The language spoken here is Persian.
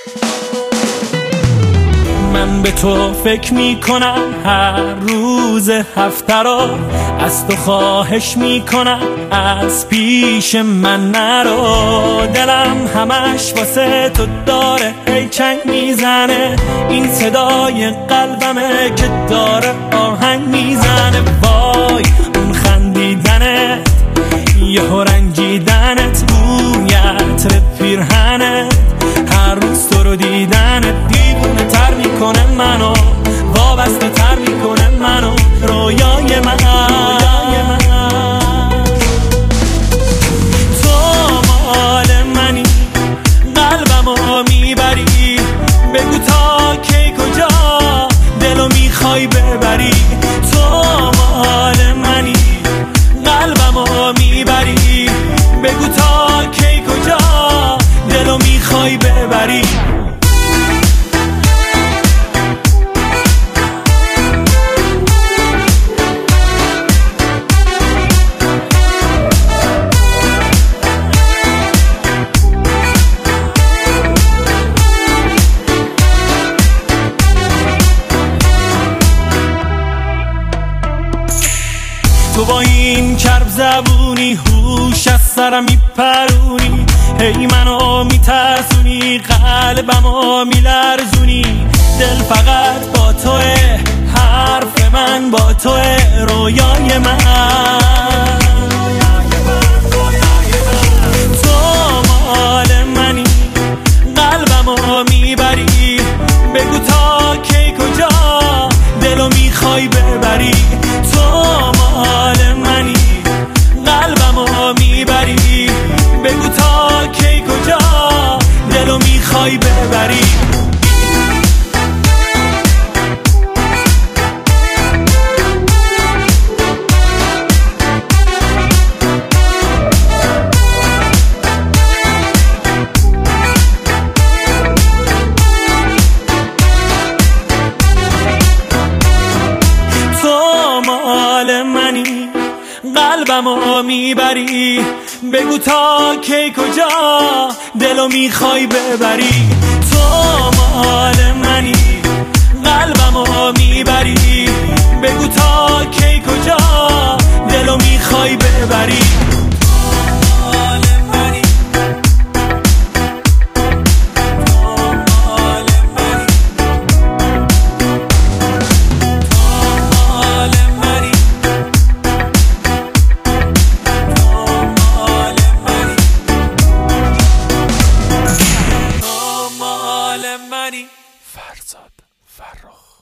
من به تو فکر میکنم هر روز هفته را، از تو خواهش میکنم از پیش من نرو. دلم همش واسه تو داره هی چنگ میزنه، این صدای قلبمه که داره آهنگ میزنه. وای اون خندیدنت، یهو رنجیدنت، رویت به پیرهنت، هر روز تو رو دیدنت دیوونه تر میکنه منو، وابسته تر میکنه منو، رویای من. تو مال منی، قلبمو میبری، بگو تا کی کجا دلو میخوای ببری. تو مال منی، قلبمو میبری، بگو تا کی کجا دلو میخوای ببری. تو با این کرب زبونی هوش از سرم میپرونی، هی منو میترسونی، قلبمو میلرزونی. دل فقط با توه، حرف من با توه، رویای من. تو مال منی، قلبمو میبری، بگو تا کی کجا دلو میخوای ببری. تو مال منی، قلبمو میبری، بگو تا کی کجا دلو میخوای ببری. قلبمو میبری، بگو تا کی کجا دلو میخوای ببری. تو مال منی، قلبمو میبری، بگو تا کی کجا دلو میخوای ببری. فرزاد فرخ.